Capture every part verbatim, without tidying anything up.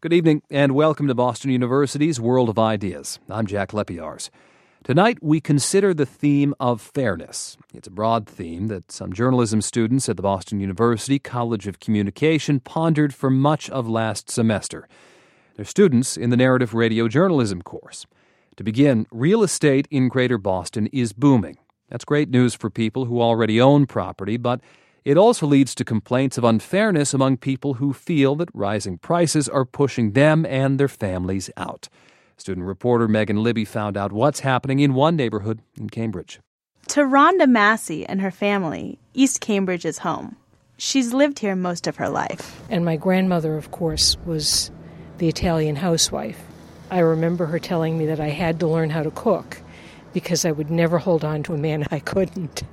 Good evening and welcome to Boston University's World of Ideas. I'm Jack Lepiarz. Tonight we consider the theme of fairness. It's a broad theme that some journalism students at the Boston University College of Communication pondered for much of last semester. They're students in the Narrative Radio Journalism course. To begin, real estate in Greater Boston is booming. That's great news for people who already own property, but it also leads to complaints of unfairness among people who feel that rising prices are pushing them and their families out. Student reporter Megan Libby found out what's happening in one neighborhood in Cambridge. To Rhonda Massey and her family, East Cambridge is home. She's lived here most of her life. And my grandmother, of course, was the Italian housewife. I remember her telling me that I had to learn how to cook because I would never hold on to a man I couldn't.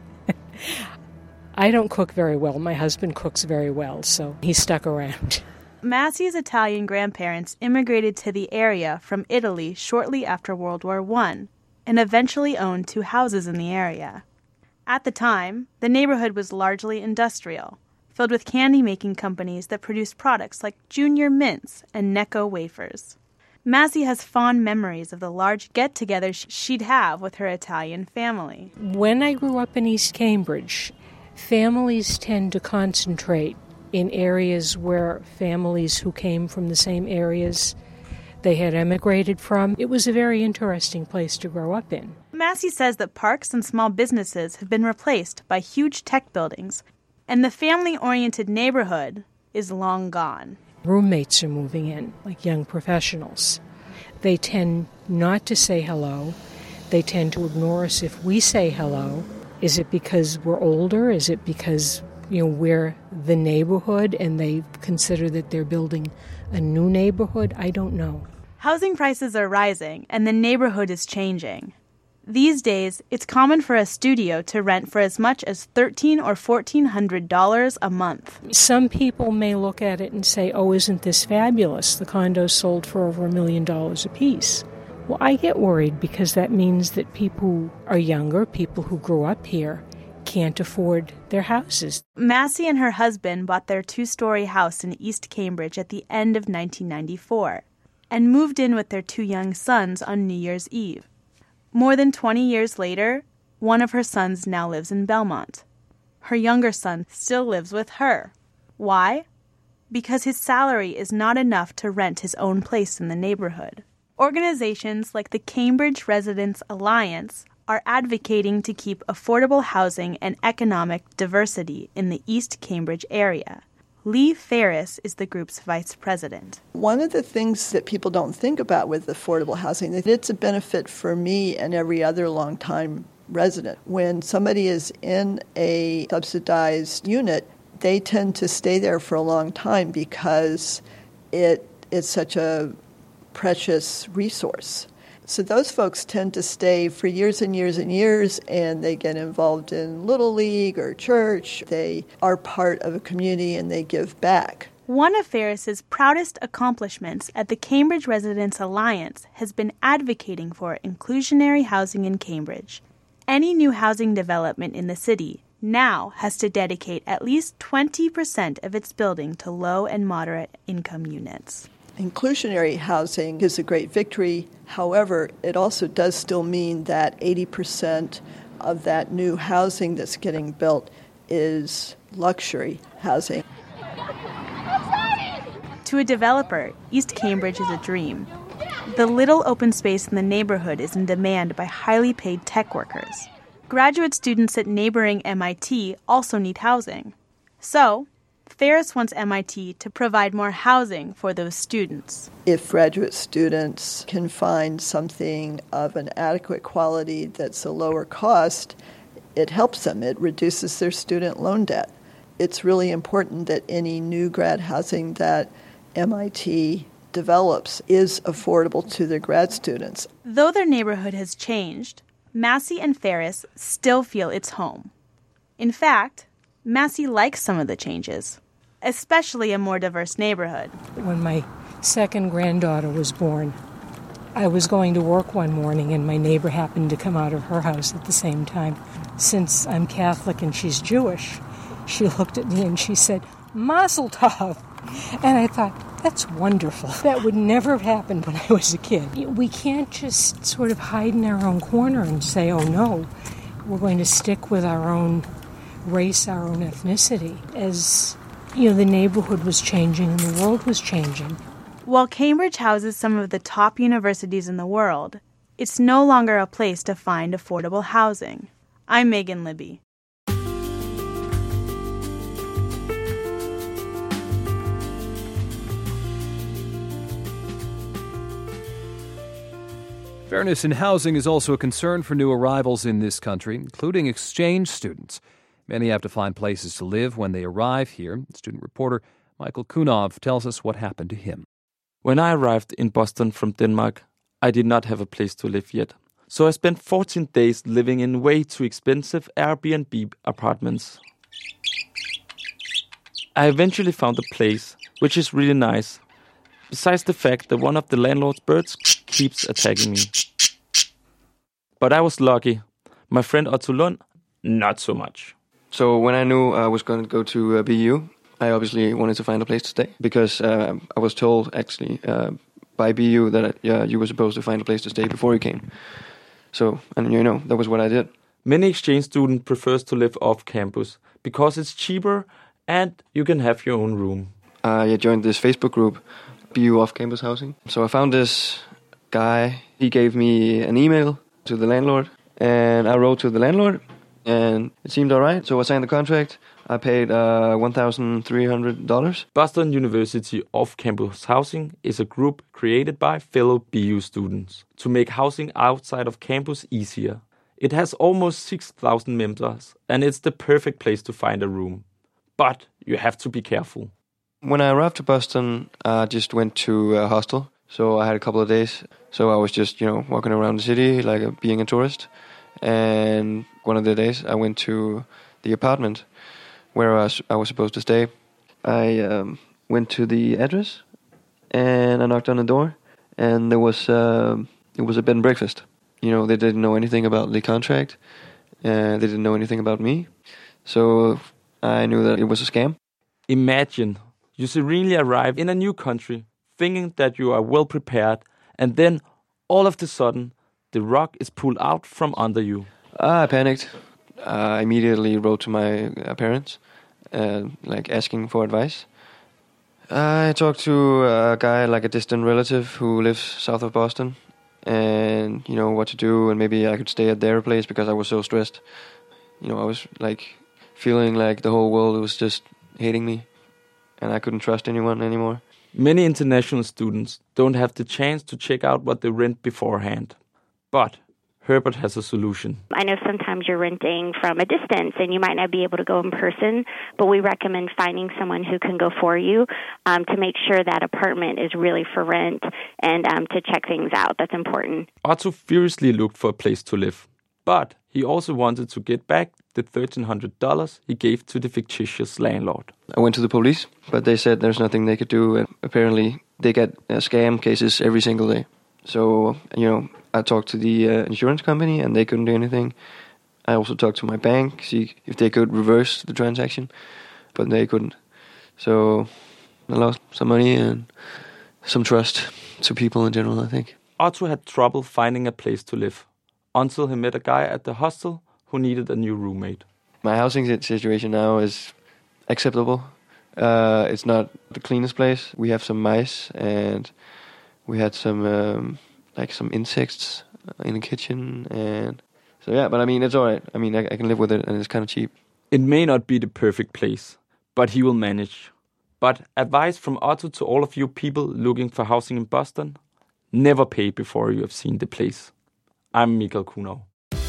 I don't cook very well. My husband cooks very well, so he stuck around. Massey's Italian grandparents immigrated to the area from Italy shortly after World War One and eventually owned two houses in the area. At the time, the neighborhood was largely industrial, filled with candy-making companies that produced products like Junior Mints and Necco wafers. Massey has fond memories of the large get-togethers she'd have with her Italian family. When I grew up in East Cambridge, families tend to concentrate in areas where families who came from the same areas they had emigrated from. It was a very interesting place to grow up in. Massey says that parks and small businesses have been replaced by huge tech buildings, and the family-oriented neighborhood is long gone. Roommates are moving in, like young professionals. They tend not to say hello. They tend to ignore us if we say hello. Is it because we're older? Is it because, you know, we're the neighborhood and they consider that they're building a new neighborhood? I don't know. Housing prices are rising and the neighborhood is changing. These days, it's common for a studio to rent for as much as thirteen hundred dollars or fourteen hundred dollars a month. Some people may look at it and say, oh, isn't this fabulous? The condos sold for over a million dollars apiece. Well, I get worried because that means that people who are younger, people who grew up here, can't afford their houses. Massey and her husband bought their two-story house in East Cambridge at the end of nineteen ninety-four and moved in with their two young sons on New Year's Eve. More than twenty years later, one of her sons now lives in Belmont. Her younger son still lives with her. Why? Because his salary is not enough to rent his own place in the neighborhood. Organizations like the Cambridge Residents Alliance are advocating to keep affordable housing and economic diversity in the East Cambridge area. Lee Ferris is the group's vice president. One of the things that people don't think about with affordable housing is that it's a benefit for me and every other long-time resident. When somebody is in a subsidized unit, they tend to stay there for a long time because it is such a precious resource. So those folks tend to stay for years and years and years, and they get involved in Little League or church. They are part of a community and they give back. One of Ferris's proudest accomplishments at the Cambridge Residents Alliance has been advocating for inclusionary housing in Cambridge. Any new housing development in the city now has to dedicate at least twenty percent of its building to low and moderate income units. Inclusionary housing is a great victory. However, it also does still mean that eighty percent of that new housing that's getting built is luxury housing. To a developer, East Cambridge is a dream. The little open space in the neighborhood is in demand by highly paid tech workers. Graduate students at neighboring M I T also need housing. So, Ferris wants M I T to provide more housing for those students. If graduate students can find something of an adequate quality that's a lower cost, it helps them. It reduces their student loan debt. It's really important that any new grad housing that M I T develops is affordable to their grad students. Though their neighborhood has changed, Massey and Ferris still feel it's home. In fact, Massey likes some of the changes, especially a more diverse neighborhood. When my second granddaughter was born, I was going to work one morning and my neighbor happened to come out of her house at the same time. Since I'm Catholic and she's Jewish, she looked at me and she said, Mazel Tov. And I thought, That's wonderful. That would never have happened when I was a kid. We can't just sort of hide in our own corner and say, oh no, we're going to stick with our own race, our own ethnicity. As, you know, the neighborhood was changing and the world was changing. While Cambridge houses some of the top universities in the world, it's no longer a place to find affordable housing. I'm Megan Libby. Fairness in housing is also a concern for new arrivals in this country, including exchange students. Many have to find places to live when they arrive here. Student reporter Michael Kunov tells us what happened to him. When I arrived in Boston from Denmark, I did not have a place to live yet. So I spent fourteen days living in way too expensive Airbnb apartments. I eventually found a place, which is really nice. Besides the fact that one of the landlord's birds keeps attacking me. But I was lucky. My friend Otto Lund, not so much. So when I knew I was going to go to uh, B U, I obviously wanted to find a place to stay. Because uh, I was told, actually, uh, by B U that uh, you were supposed to find a place to stay before you came. So, and you know, that was what I did. Many exchange students prefers to live off campus because it's cheaper and you can have your own room. I joined this Facebook group, B U Off-Campus Housing. So I found this guy. He gave me an email to the landlord, and I wrote to the landlord, and it seemed all right. So I signed the contract. I paid uh, one thousand three hundred dollars. Boston University Off-Campus Housing is a group created by fellow B U students to make housing outside of campus easier. It has almost six thousand members, and it's the perfect place to find a room. But you have to be careful. When I arrived to Boston, I just went to a hostel. So I had a couple of days. So I was just, you know, walking around the city like a, being a tourist. And one of the days I went to the apartment where I was, I was supposed to stay. I um, went to the address and I knocked on the door. And there was, uh, it was a bed and breakfast. You know, they didn't know anything about the contract. Uh, they didn't know anything about me. So I knew that it was a scam. Imagine you serenely arrive in a new country, thinking that you are well prepared, and then, all of a sudden, the rug is pulled out from under you. I panicked. I immediately wrote to my uh, parents, uh, like asking for advice. I talked to a guy, like a distant relative who lives south of Boston, and, you know, what to do, and maybe I could stay at their place because I was so stressed. You know, I was, like, feeling like the whole world was just hating me. And I couldn't trust anyone anymore. Many international students don't have the chance to check out what they rent beforehand. But Herbert has a solution. I know sometimes you're renting from a distance and you might not be able to go in person, but we recommend finding someone who can go for you um, to make sure that apartment is really for rent and um, to check things out. That's important. Otto furiously looked for a place to live, but he also wanted to get back the thirteen hundred dollars he gave to the fictitious landlord. I went to the police, but they said there's nothing they could do. And apparently, they get uh, scam cases every single day. So, you know, I talked to the uh, insurance company, and they couldn't do anything. I also talked to my bank, see if they could reverse the transaction, but they couldn't. So, I lost some money and some trust to people in general, I think. Otto had trouble finding a place to live, until he met a guy at the hostel who needed a new roommate. My housing situation now is acceptable. Uh, it's not the cleanest place. We have some mice, and we had some um, like some insects in the kitchen, and so yeah. But I mean, it's all right. I mean, I, I can live with it, and it's kind of cheap. It may not be the perfect place, but he will manage. But advice from Otto to all of you people looking for housing in Boston: never pay before you have seen the place. I'm Michael Kunov.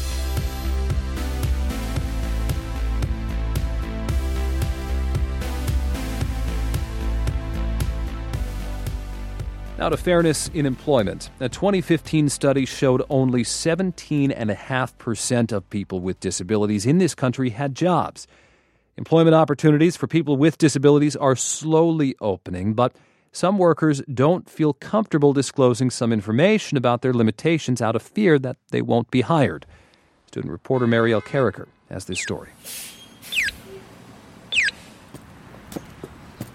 Now to fairness in employment. A twenty fifteen study showed only seventeen point five percent of people with disabilities in this country had jobs. Employment opportunities for people with disabilities are slowly opening, but some workers don't feel comfortable disclosing some information about their limitations out of fear that they won't be hired. Student reporter Marielle Carricker has this story.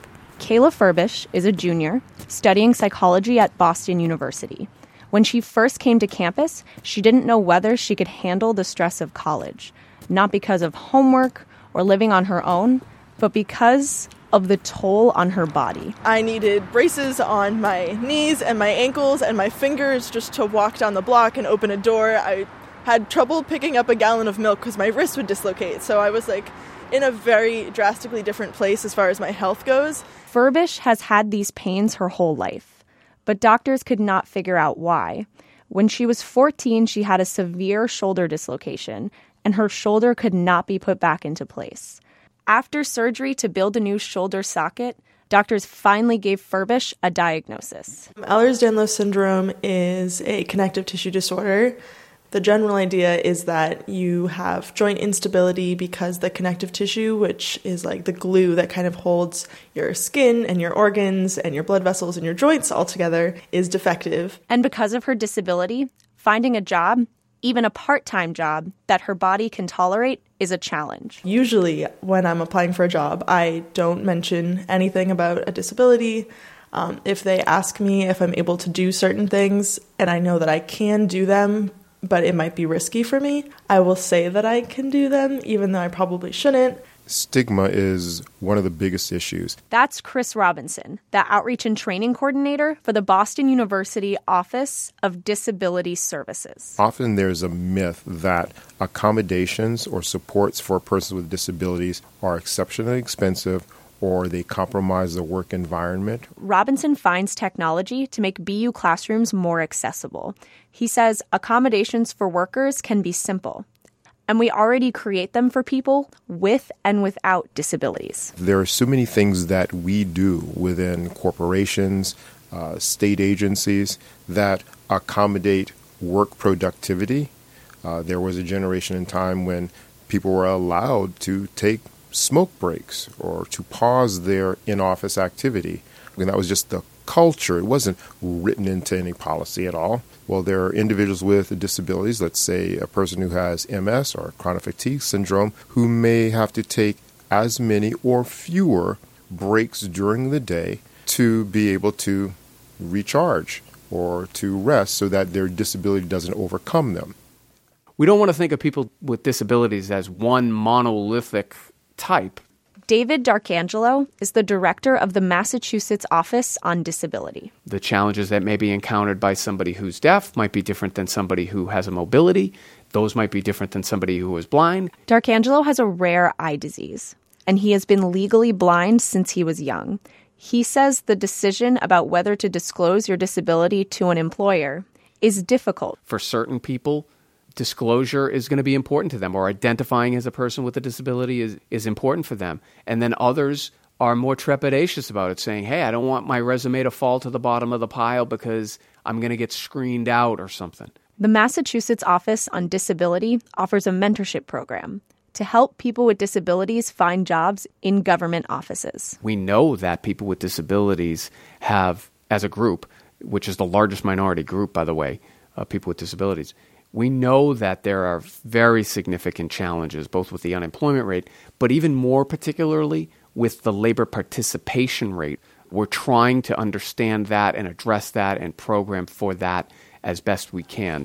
Kayla Furbish is a junior studying psychology at Boston University. When she first came to campus, she didn't know whether she could handle the stress of college, not because of homework or living on her own, but because of the toll on her body. I needed braces on my knees and my ankles and my fingers just to walk down the block and open a door. I had trouble picking up a gallon of milk because my wrist would dislocate. So I was like in a very drastically different place as far as my health goes. Furbish has had these pains her whole life, but doctors could not figure out why. When she was fourteen, she had a severe shoulder dislocation, and her shoulder could not be put back into place. After surgery to build a new shoulder socket, doctors finally gave Furbish a diagnosis. Ehlers-Danlos syndrome is a connective tissue disorder. The general idea is that you have joint instability because the connective tissue, which is like the glue that kind of holds your skin and your organs and your blood vessels and your joints all together, is defective. And because of her disability, finding a job, even a part-time job, that her body can tolerate is a challenge. Usually when I'm applying for a job, I don't mention anything about a disability. Um, if they ask me if I'm able to do certain things and I know that I can do them, but it might be risky for me, I will say that I can do them, even though I probably shouldn't. Stigma is one of the biggest issues. That's Chris Robinson, the Outreach and Training Coordinator for the Boston University Office of Disability Services. Often there's a myth that accommodations or supports for persons with disabilities are exceptionally expensive or they compromise the work environment. Robinson finds technology to make B U classrooms more accessible. He says accommodations for workers can be simple, and we already create them for people with and without disabilities. There are so many things that we do within corporations, uh, state agencies that accommodate work productivity. Uh, there was a generation in time when people were allowed to take smoke breaks or to pause their in-office activity. And that was just the culture. It wasn't written into any policy at all. Well, there are individuals with disabilities, let's say a person who has M S or chronic fatigue syndrome, who may have to take as many or fewer breaks during the day to be able to recharge or to rest so that their disability doesn't overcome them. We don't want to think of people with disabilities as one monolithic type. David D'Arcangelo is the director of the Massachusetts Office on Disability. The challenges that may be encountered by somebody who's deaf might be different than somebody who has a mobility. Those might be different than somebody who is blind. D'Arcangelo has a rare eye disease, and he has been legally blind since he was young. He says the decision about whether to disclose your disability to an employer is difficult. For certain people, disclosure is going to be important to them, or identifying as a person with a disability is, is important for them. And then others are more trepidatious about it, saying, hey, I don't want my resume to fall to the bottom of the pile because I'm going to get screened out or something. The Massachusetts Office on Disability offers a mentorship program to help people with disabilities find jobs in government offices. We know that people with disabilities have, as a group, which is the largest minority group, by the way, of people with disabilities, we know that there are very significant challenges, both with the unemployment rate, but even more particularly with the labor participation rate. We're trying to understand that and address that and program for that as best we can.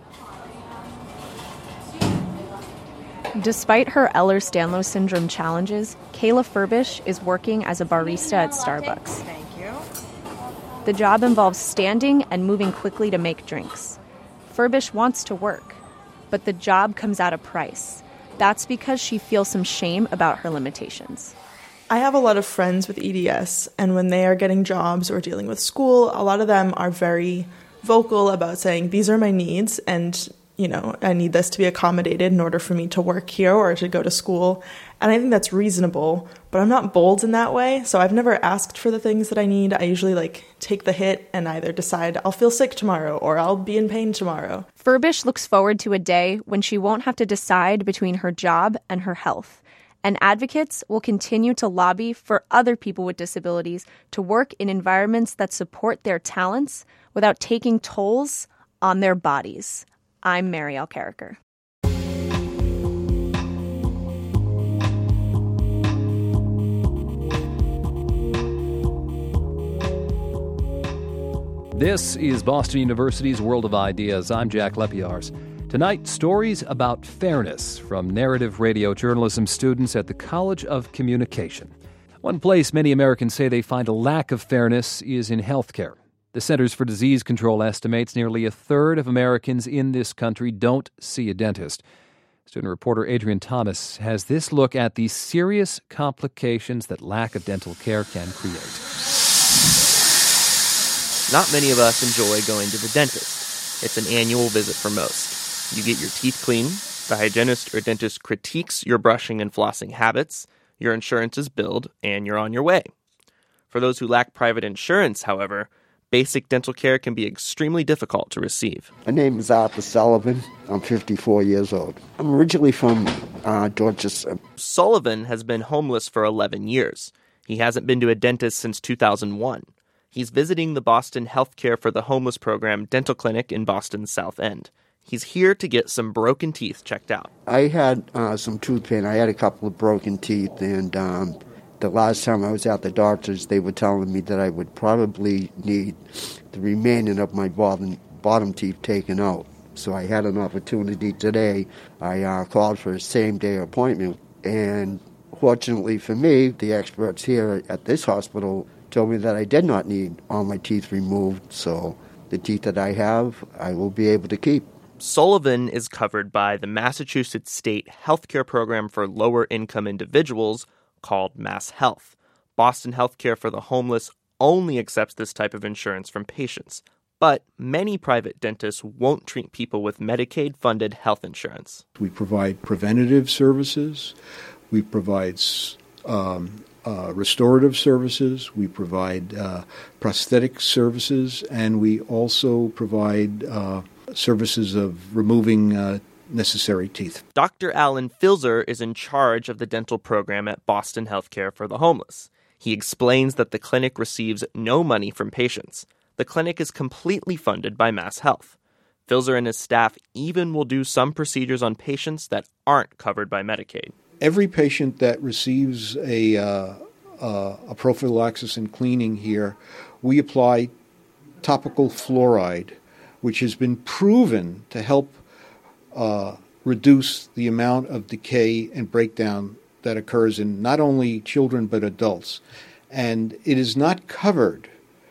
Despite her Ehlers-Danlos syndrome challenges, Kayla Furbish is working as a barista at Starbucks. Thank you. The job involves standing and moving quickly to make drinks. Furbish wants to work, but the job comes at a price. That's because she feels some shame about her limitations. I have a lot of friends with E D S, and when they are getting jobs or dealing with school, a lot of them are very vocal about saying, these are my needs, and you know, I need this to be accommodated in order for me to work here or to go to school. And I think that's reasonable, but I'm not bold in that way. So I've never asked for the things that I need. I usually like take the hit and either decide I'll feel sick tomorrow or I'll be in pain tomorrow. Furbish looks forward to a day when she won't have to decide between her job and her health. And advocates will continue to lobby for other people with disabilities to work in environments that support their talents without taking tolls on their bodies. I'm Marielle Carricker. This is Boston University's World of Ideas. I'm Jack Lepiarz. Tonight, stories about fairness from narrative radio journalism students at the College of Communication. One place many Americans say they find a lack of fairness is in healthcare. The Centers for Disease Control estimates nearly a third of Americans in this country don't see a dentist. Student reporter Adrian Thomas has this look at the serious complications that lack of dental care can create. Not many of us enjoy going to the dentist. It's an annual visit for most. You get your teeth cleaned, the hygienist or dentist critiques your brushing and flossing habits, your insurance is billed, and you're on your way. For those who lack private insurance, however, basic dental care can be extremely difficult to receive. My name is Arthur Sullivan. I'm fifty-four years old. I'm originally from uh, Dorchester. Sullivan has been homeless for eleven years. He hasn't been to a dentist since two thousand one. He's visiting the Boston Healthcare for the Homeless program dental clinic in Boston's South End. He's here to get some broken teeth checked out. I had uh, some tooth pain. I had a couple of broken teeth, and um, the last time I was at the doctor's, they were telling me that I would probably need the remaining of my bottom, bottom teeth taken out. So I had an opportunity today. I uh, called for a same-day appointment, and fortunately for me, the experts here at this hospital told me that I did not need all my teeth removed, so the teeth that I have, I will be able to keep. Sullivan is covered by the Massachusetts State Healthcare Program for Lower-Income Individuals called MassHealth. Boston Healthcare for the Homeless only accepts this type of insurance from patients, but many private dentists won't treat people with Medicaid-funded health insurance. We provide preventative services. We provide um, Uh, restorative services, we provide uh, prosthetic services, and we also provide uh, services of removing uh, necessary teeth. Doctor Alan Filzer is in charge of the dental program at Boston Healthcare for the Homeless. He explains that the clinic receives no money from patients. The clinic is completely funded by MassHealth. Filzer and his staff even will do some procedures on patients that aren't covered by Medicaid. Every patient that receives a, uh, uh, a prophylaxis and cleaning here, we apply topical fluoride, which has been proven to help uh, reduce the amount of decay and breakdown that occurs in not only children but adults. And it is not covered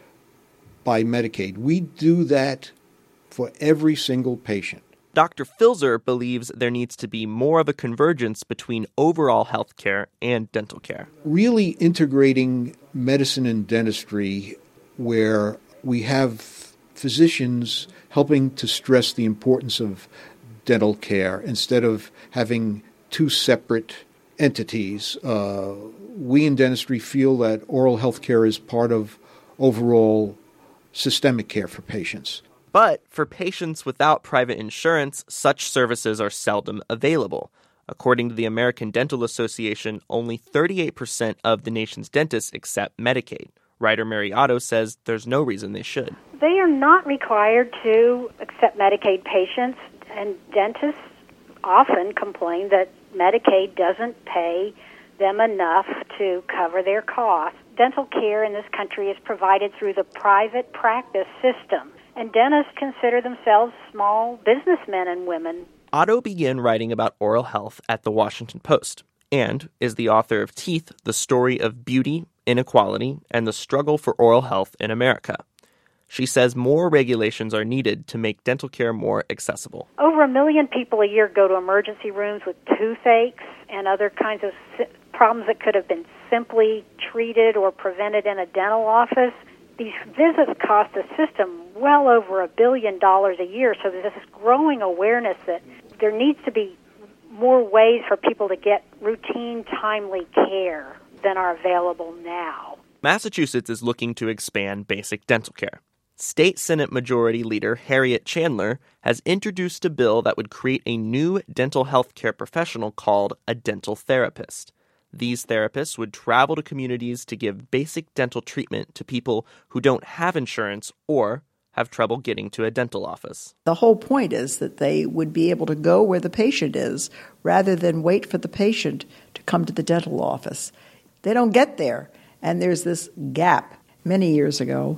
by Medicaid. We do that for every single patient. Doctor Filzer believes there needs to be more of a convergence between overall health care and dental care. Really integrating medicine and dentistry where we have physicians helping to stress the importance of dental care instead of having two separate entities. Uh, we in dentistry feel that oral health care is part of overall systemic care for patients. But for patients without private insurance, such services are seldom available. According to the American Dental Association, only thirty-eight percent of the nation's dentists accept Medicaid. Writer Mary Otto says there's no reason they should. They are not required to accept Medicaid patients, and dentists often complain that Medicaid doesn't pay them enough to cover their costs. Dental care in this country is provided through the private practice system. And dentists consider themselves small businessmen and women. Otto began writing about oral health at the Washington Post and is the author of Teeth, The Story of Beauty, Inequality, and the Struggle for Oral Health in America. She says more regulations are needed to make dental care more accessible. Over a million people a year go to emergency rooms with toothaches and other kinds of problems that could have been simply treated or prevented in a dental office. These visits cost the system well over a billion dollars a year, so there's this growing awareness that there needs to be more ways for people to get routine, timely care than are available now. Massachusetts is looking to expand basic dental care. State Senate Majority Leader Harriet Chandler has introduced a bill that would create a new dental health care professional called a dental therapist. These therapists would travel to communities to give basic dental treatment to people who don't have insurance or have trouble getting to a dental office. The whole point is that they would be able to go where the patient is rather than wait for the patient to come to the dental office. They don't get there, and there's this gap. Many years ago,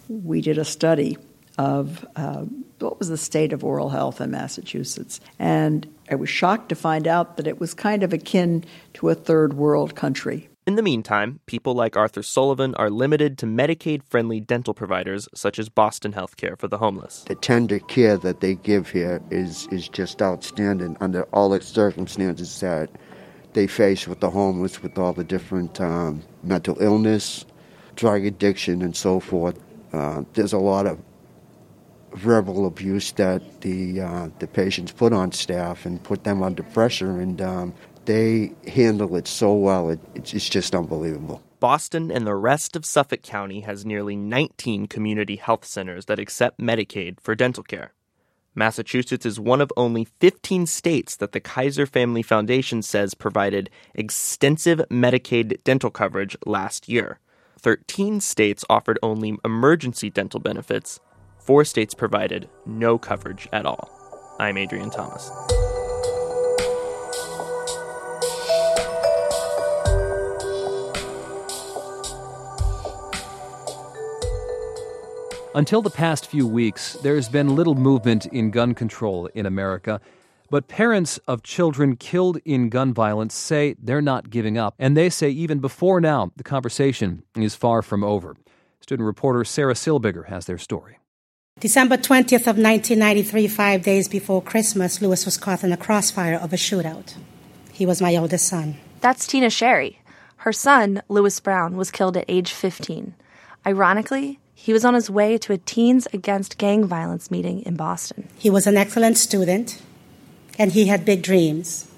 we did a study of uh, what was the state of oral health in Massachusetts. And I was shocked to find out that it was kind of akin to a third world country. In the meantime, people like Arthur Sullivan are limited to Medicaid-friendly dental providers such as Boston Healthcare for the homeless. The tender care that they give here is, is just outstanding under all the circumstances that they face with the homeless, with all the different um, mental illness, drug addiction, and so forth. Uh, there's a lot of verbal abuse that the uh, the patients put on staff and put them under pressure, and um, they handle it so well. It, it's, it's just unbelievable. Boston and the rest of Suffolk County has nearly nineteen community health centers that accept Medicaid for dental care. Massachusetts is one of only fifteen states that the Kaiser Family Foundation says provided extensive Medicaid dental coverage last year. thirteen states offered only emergency dental benefits. Four states provided no coverage at all. I'm Adrian Thomas. Until the past few weeks, there's been little movement in gun control in America. But parents of children killed in gun violence say they're not giving up. And they say even before now, the conversation is far from over. Student reporter Sarah Silbiger has their story. December twentieth of nineteen ninety-three, five days before Christmas, Lewis was caught in the crossfire of a shootout. He was my oldest son. That's Tina Sherry. Her son, Lewis Brown, was killed at age fifteen. Ironically, he was on his way to a Teens Against Gang Violence meeting in Boston. He was an excellent student, and he had big dreams.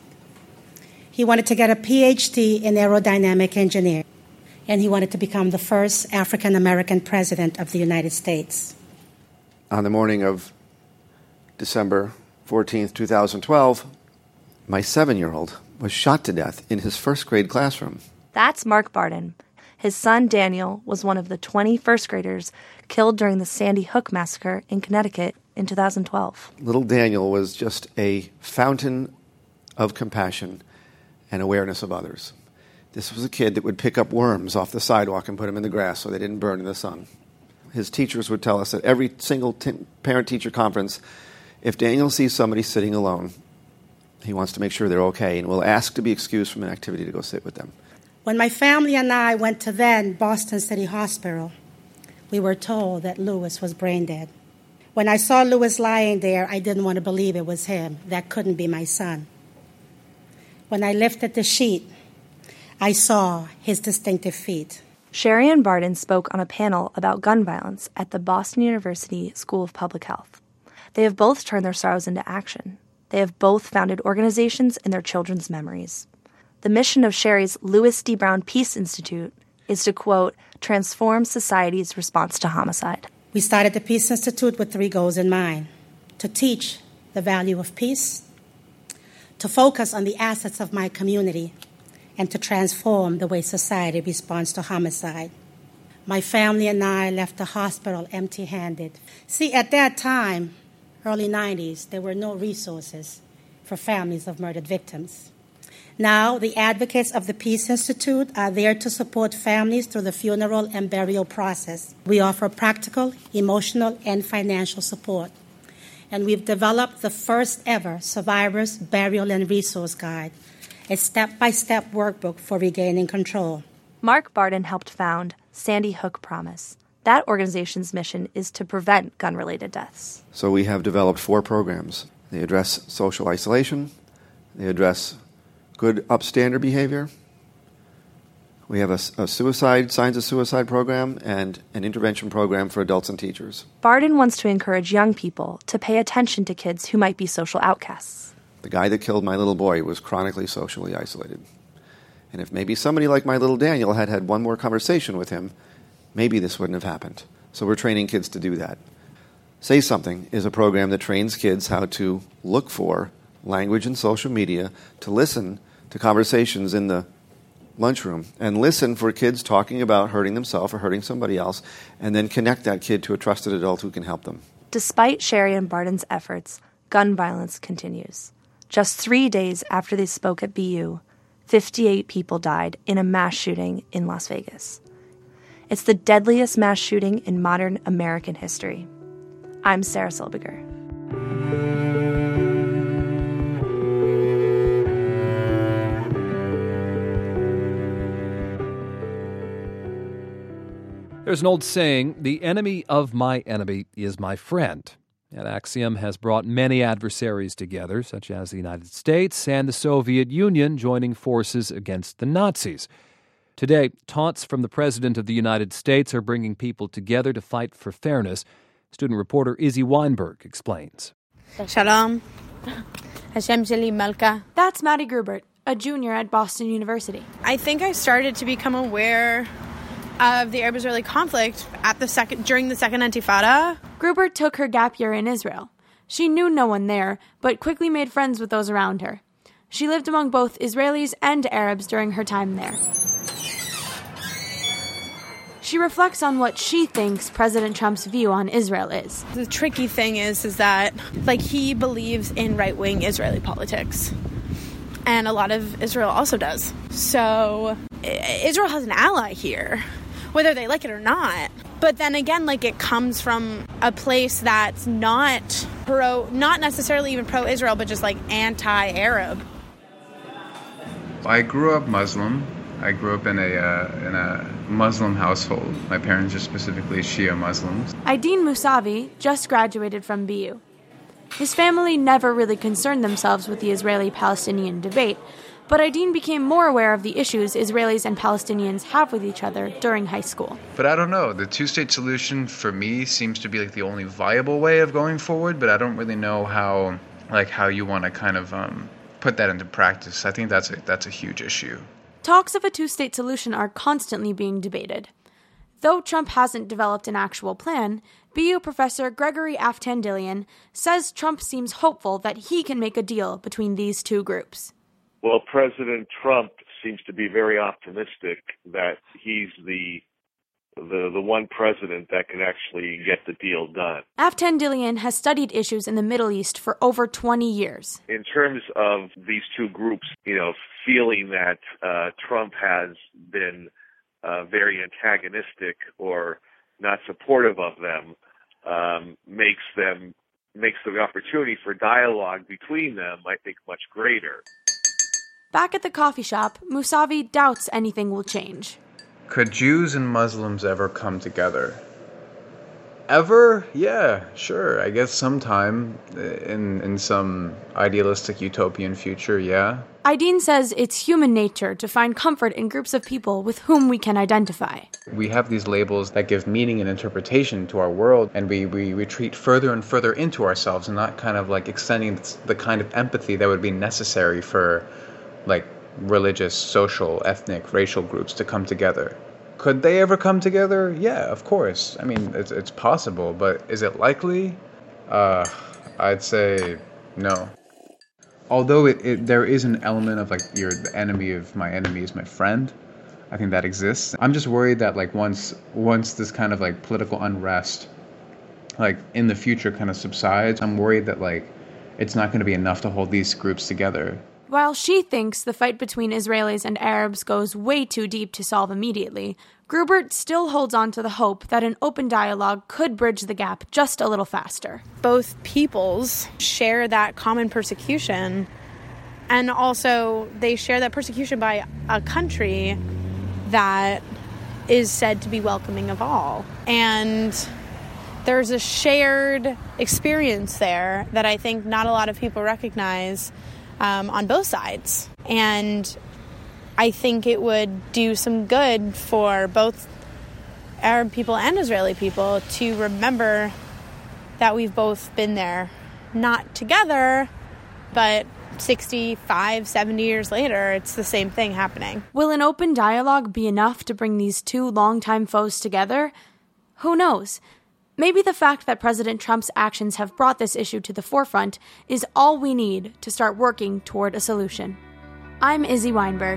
He wanted to get a P H D in aerodynamic engineering, and he wanted to become the first African-American president of the United States. On the morning of December fourteenth, twenty twelve, my seven-year-old was shot to death in his first grade classroom. That's Mark Barden. His son, Daniel, was one of the twenty first graders killed during the Sandy Hook massacre in Connecticut in two thousand twelve. Little Daniel was just a fountain of compassion and awareness of others. This was a kid that would pick up worms off the sidewalk and put them in the grass so they didn't burn in the sun. His teachers would tell us at every single t- parent-teacher conference, if Daniel sees somebody sitting alone, he wants to make sure they're okay and will ask to be excused from an activity to go sit with them. When my family and I went to then Boston City Hospital, we were told that Lewis was brain dead. When I saw Lewis lying there, I didn't want to believe it was him. That couldn't be my son. When I lifted the sheet, I saw his distinctive feet. Sherry and Barden spoke on a panel about gun violence at the Boston University School of Public Health. They have both turned their sorrows into action. They have both founded organizations in their children's memories. The mission of Sherry's Lewis D. Brown Peace Institute is to, quote, transform society's response to homicide. We started the Peace Institute with three goals in mind: to teach the value of peace, to focus on the assets of my community, and to transform the way society responds to homicide. My family and I left the hospital empty-handed. See, at that time, early nineties, there were no resources for families of murdered victims. Now, the advocates of the Peace Institute are there to support families through the funeral and burial process. We offer practical, emotional, and financial support. And we've developed the first ever Survivors Burial and Resource Guide, a step-by-step workbook for regaining control. Mark Barden helped found Sandy Hook Promise. That organization's mission is to prevent gun-related deaths. So we have developed four programs. They address social isolation. They address good upstander behavior. We have a, a suicide, signs of suicide program and an intervention program for adults and teachers. Barden wants to encourage young people to pay attention to kids who might be social outcasts. The guy that killed my little boy was chronically socially isolated. And if maybe somebody like my little Daniel had had one more conversation with him, maybe this wouldn't have happened. So we're training kids to do that. Say Something is a program that trains kids how to look for language in social media, to listen to conversations in the lunchroom, and listen for kids talking about hurting themselves or hurting somebody else, and then connect that kid to a trusted adult who can help them. Despite Sherry and Barden's efforts, gun violence continues. Just three days after they spoke at B U, fifty-eight people died in a mass shooting in Las Vegas. It's the deadliest mass shooting in modern American history. I'm Sarah Silbiger. There's an old saying, the enemy of my enemy is my friend. That axiom has brought many adversaries together, such as the United States and the Soviet Union joining forces against the Nazis. Today, taunts from the President of the United States are bringing people together to fight for fairness. Student reporter Izzy Weinberg explains. Shalom. Hashem Shali Malka. That's Maddie Grubert, a junior at Boston University. I think I started to become aware of the Arab-Israeli conflict at the second during the Second Intifada. Grubert took her gap year in Israel. She knew no one there, but quickly made friends with those around her. She lived among both Israelis and Arabs during her time there. She reflects on what she thinks President Trump's view on Israel is. The tricky thing is, is that like he believes in right-wing Israeli politics. And a lot of Israel also does. So Israel has an ally here, whether they like it or not. But then again, like it comes from a place that's not pro, not necessarily even pro-Israel, but just like anti-Arab. I grew up Muslim. I grew up in a uh, in a Muslim household. My parents are specifically Shia Muslims. Aydin Mousavi just graduated from B U. His family never really concerned themselves with the Israeli-Palestinian debate, but Aydin became more aware of the issues Israelis and Palestinians have with each other during high school. But I don't know. The two-state solution for me seems to be like the only viable way of going forward, but I don't really know how like how you want to kind of um, put that into practice. I think that's a, that's a huge issue. Talks of a two-state solution are constantly being debated. Though Trump hasn't developed an actual plan, B U professor Gregory Aftandilian says Trump seems hopeful that he can make a deal between these two groups. Well, President Trump seems to be very optimistic that he's the the the one president that can actually get the deal done. Aftandilian has studied issues in the Middle East for over twenty years. In terms of these two groups, you know, feeling that uh, Trump has been uh, very antagonistic or not supportive of them, um, makes them makes the opportunity for dialogue between them, I think, much greater. Back at the coffee shop, Mousavi doubts anything will change. Could Jews and Muslims ever come together? Ever? Yeah, sure. I guess sometime in in some idealistic utopian future, yeah. Aydin says it's human nature to find comfort in groups of people with whom we can identify. We have these labels that give meaning and interpretation to our world, and we, we retreat further and further into ourselves and not kind of like extending the kind of empathy that would be necessary for like religious, social, ethnic, racial groups to come together. Could they ever come together? Yeah, of course. I mean, it's it's possible, but is it likely? Uh, I'd say no. Although it, it there is an element of like you're the enemy of my enemy is my friend. I think that exists. I'm just worried that like once once this kind of like political unrest like in the future kind of subsides, I'm worried that like it's not going to be enough to hold these groups together. While she thinks the fight between Israelis and Arabs goes way too deep to solve immediately, Grubert still holds on to the hope that an open dialogue could bridge the gap just a little faster. Both peoples share that common persecution, and also they share that persecution by a country that is said to be welcoming of all. And there's a shared experience there that I think not a lot of people recognize Um, on both sides. And I think it would do some good for both Arab people and Israeli people to remember that we've both been there, not together, but sixty-five, seventy years later, it's the same thing happening. Will an open dialogue be enough to bring these two longtime foes together? Who knows? Maybe the fact that President Trump's actions have brought this issue to the forefront is all we need to start working toward a solution. I'm Izzy Weinberg.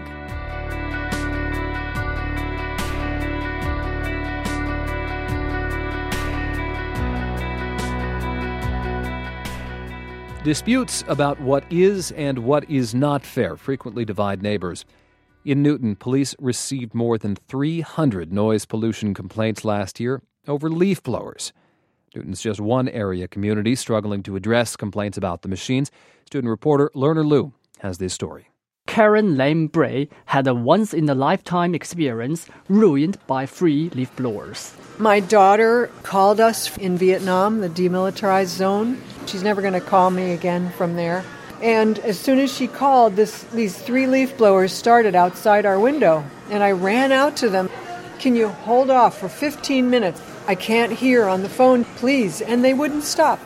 Disputes about what is and what is not fair frequently divide neighbors. In Newton, police received more than three hundred noise pollution complaints last year over leaf blowers. Newton's just one area community struggling to address complaints about the machines. Student reporter Lerner Liu has this story. Karen Lam Bray had a once-in-a-lifetime experience ruined by free leaf blowers. My daughter called us in Vietnam, the demilitarized zone. She's never going to call me again from there. And as soon as she called, this, these three leaf blowers started outside our window. And I ran out to them. Can you hold off for fifteen minutes? I can't hear on the phone, please. And they wouldn't stop.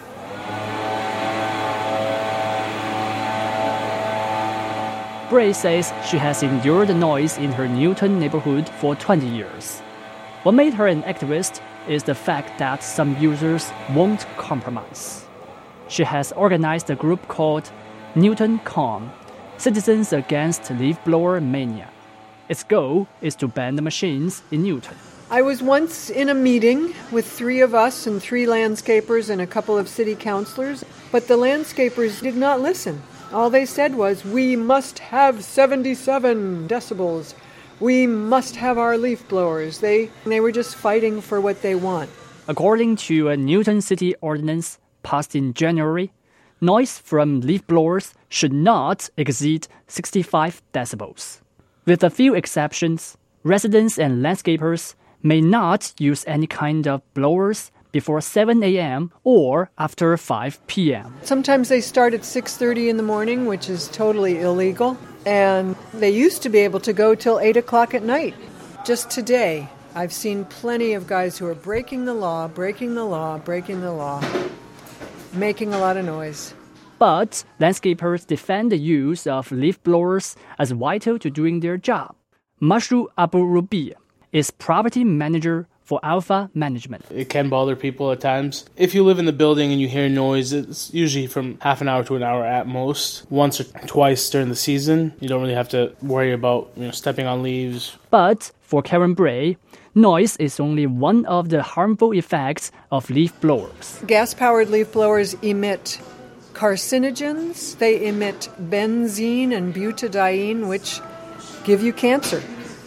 Bray says she has endured the noise in her Newton neighborhood for twenty years. What made her an activist is the fact that some users won't compromise. She has organized a group called Newton Calm, Citizens Against Leaf Blower Mania. Its goal is to ban the machines in Newton. I was once in a meeting with three of us and three landscapers and a couple of city councilors, but the landscapers did not listen. All they said was, we must have seventy-seven decibels. We must have our leaf blowers. They, they were just fighting for what they want. According to a Newton City ordinance passed in January, noise from leaf blowers should not exceed sixty-five decibels. With a few exceptions, residents and landscapers may not use any kind of blowers before seven a.m. or after five p.m. Sometimes they start at six thirty in the morning, which is totally illegal. And they used to be able to go till eight o'clock at night. Just today, I've seen plenty of guys who are breaking the law, breaking the law, breaking the law, making a lot of noise. But landscapers defend the use of leaf blowers as vital to doing their job. Mashru Abu Rubi is property manager for Alpha Management. It can bother people at times. If you live in the building and you hear noise, it's usually from half an hour to an hour at most. Once or twice during the season, you don't really have to worry about, you know, stepping on leaves. But for Karen Bray, noise is only one of the harmful effects of leaf blowers. Gas-powered leaf blowers emit carcinogens. They emit benzene and butadiene, which give you cancer.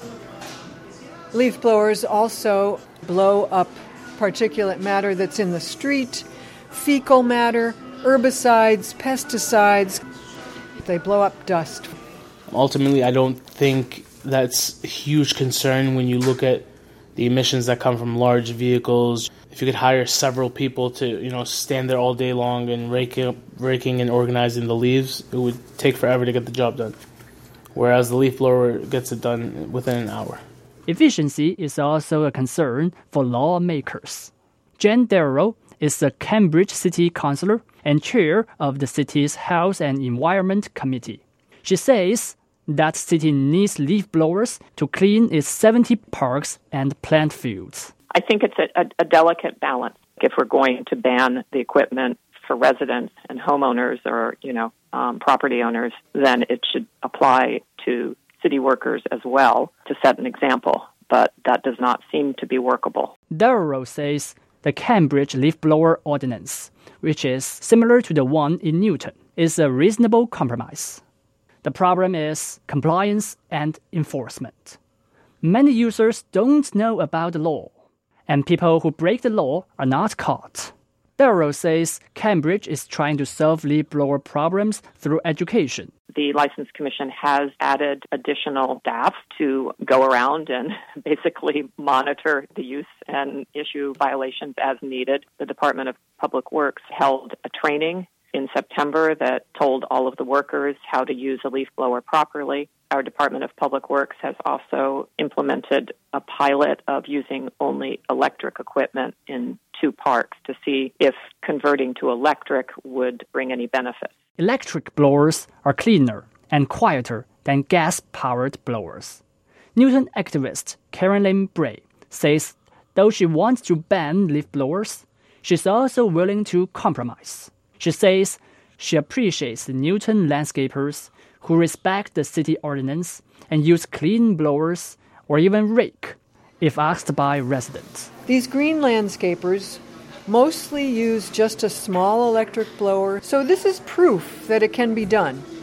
Leaf blowers also blow up particulate matter that's in the street, fecal matter, herbicides, pesticides. They blow up dust. Ultimately, I don't think that's a huge concern when you look at the emissions that come from large vehicles. If you could hire several people to, you know, stand there all day long and raking, raking and organizing the leaves, it would take forever to get the job done. Whereas the leaf blower gets it done within an hour. Efficiency is also a concern for lawmakers. Jen Darrow is the Cambridge City Councillor and chair of the city's Health and Environment Committee. She says that city needs leaf blowers to clean its seventy parks and plant fields. I think it's a, a, a delicate balance. If we're going to ban the equipment for residents and homeowners or, you know, um, property owners, then it should apply to city workers as well to set an example. But that does not seem to be workable. Darrow says the Cambridge Leaf Blower Ordinance, which is similar to the one in Newton, is a reasonable compromise. The problem is compliance and enforcement. Many users don't know about the law, and people who break the law are not caught. Darrow says Cambridge is trying to solve leaf blower problems through education. The License Commission has added additional staff to go around and basically monitor the use and issue violations as needed. The Department of Public Works held a training in September that told all of the workers how to use a leaf blower properly. Our Department of Public Works has also implemented a pilot of using only electric equipment in two parks to see if converting to electric would bring any benefit. Electric blowers are cleaner and quieter than gas-powered blowers. Newton activist Karen Lam Bray says though she wants to ban leaf blowers, she's also willing to compromise. She says she appreciates the Newton landscapers who respect the city ordinance and use clean blowers or even rake if asked by residents. These green landscapers mostly use just a small electric blower, so this is proof that it can be done.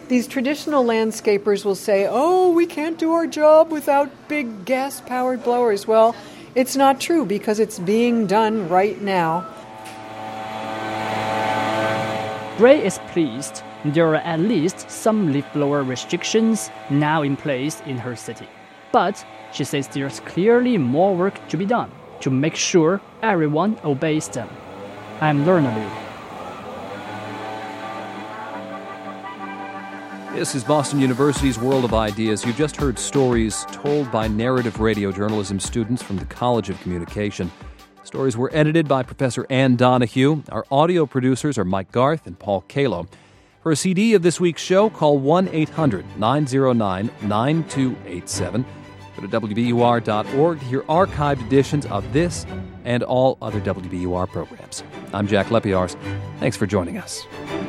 These traditional landscapers will say, oh, we can't do our job without big gas-powered blowers. Well, it's not true because it's being done right now. Bray is pleased. There are at least some leaf blower restrictions now in place in her city. But she says there's clearly more work to be done to make sure everyone obeys them. I'm Lerner Liu. This is Boston University's World of Ideas. You just heard stories told by narrative radio journalism students from the College of Communication. Stories were edited by Professor Ann Donahue. Our audio producers are Mike Garth and Paul Kalo. For a C D of this week's show, call one eight hundred nine oh nine nine two eight seven. Go to W B U R dot org to hear archived editions of this and all other W B U R programs. I'm Jack Lepiarz. Thanks for joining us.